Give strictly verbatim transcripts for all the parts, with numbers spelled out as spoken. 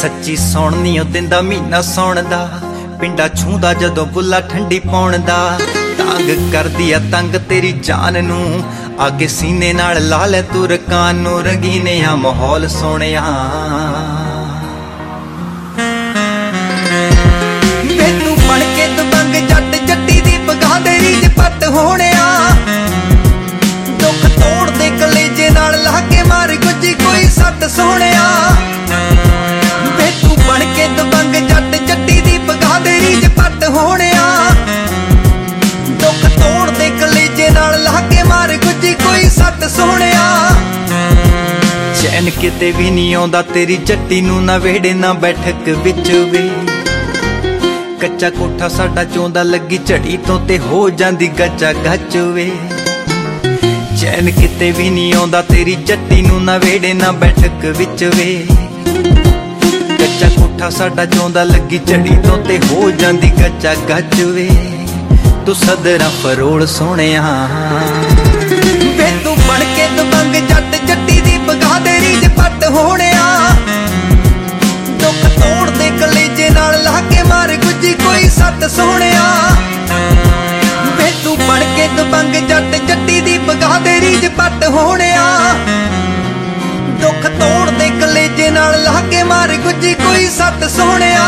सच्ची सौण नी ओ दिंदा मीना सौण दा, पिंडा छूंदा जदों बुला ठंडी पौण दा। तांग करदी आ तंग तेरी जान नू, आगे सीने नाल ला ले तू रकान नू। रंगीने आ माहौल सोहणिया वे तू बण के दबंग जट जट्टी दी पगां दे रीज पट होणिया। दुख तोड़ दे कलेजे नाल ला के मार गुज्जी कोई सट सोहणिया। वे तू बण के दबंग जट जट्टी दी पगां दे रीज पट होणिया। दुख तोड़ दे कलेजे नाल ला के मार गुज्जी कोई सट सोहणिया। चैन किते भी नहीं आउंदा तेरी जट्टी नू, ना वेड़े ना बैठक विच वे। कच्चा कोठा साडा चोंदा लगी झड़ी तो ते हो जांदी गच्चा गच वे। चैन किते भी नहीं आउंदा तेरी जट्टी नू, ना वेड़े ना बैठक विच वे। कच्चा कोठा साडा चोंदा लगी झड़ी तो ते हो जांदी गच्चा गच वे। तू सदरा फरोल सोहणिया वे तू बण के दबंग जट जट्टी दी पगां दे रीज पट होणिया। दुख तोड़ दे कलेजे नाल ला के मार गुज्जी कोई सट सोहणिया। वे तू बण के दबंग जट जट्टी दी पगां दे रीज पट होणिया। दुख तोड़ दे कलेजे नाल ला के मार गुज्जी कोई सट सोहणिया।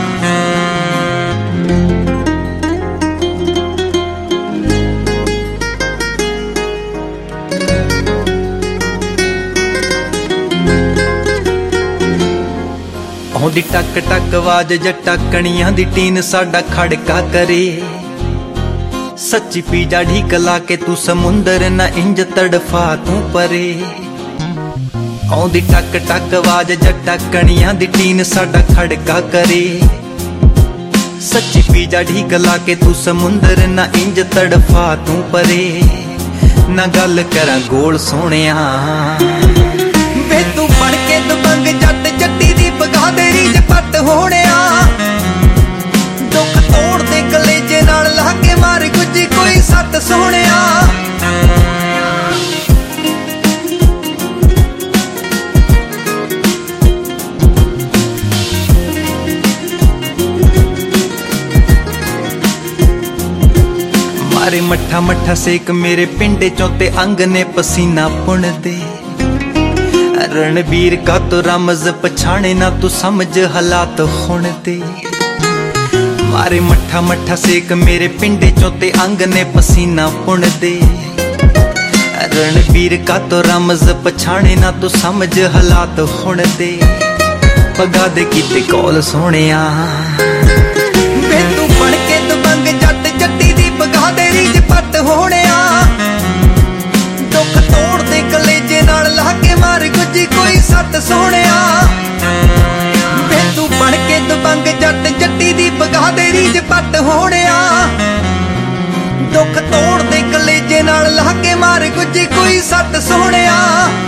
आउंदी टक टक आवाज जट्टा कणियां दी टीन साडा खड़का करे। सच्ची पीजा ढीक ला के तू समुंदर ना इंज तड़फा तू परे। आउंदी टक टक आवाज जट्टा कणियां दी टीन साडा खड़का करे। सच्ची पीजा ढीक ला के तू समुंदर ना इंज तड़फा तू परे। ना गल करां गोल सोहणिया वे तू बण के दबंग जट जट्टी दी पगां दे रीज पट होणिया। दुख तोड़ दे कलेजे नाल ला के मार गुज्जी कोई सट सोहणिया। मारे मट्ठा मट्ठा सेक मेरे पिंडे चों ते अंग ने पसीना पुण दे। रणबीर का तो रमज पछाणे ना तू समझ हालात हुण दे। मारे मट्ठा मट्ठा सेक मेरे पिंडे चों ते अंग ने पसीना पुण दे। रणबीर का तो रमज पछाणे ना तू समझ हालात हुण दे। पगा दे कीते कौल सोहणिया वे तू बण के दबंग जट जट्टी दी पगां दे रीज पट होणिया। दुख तोड़ दे कलेजे नाल ला के मार गुज्जी कोई सट सोहणिया। वे तू बण के दबंग जट जट्टी दी पगां दे रीज पट होणिया। दुख तोड़ दे कलेजे नाल ला के मार गुज्जी कोई सट सोहणिया।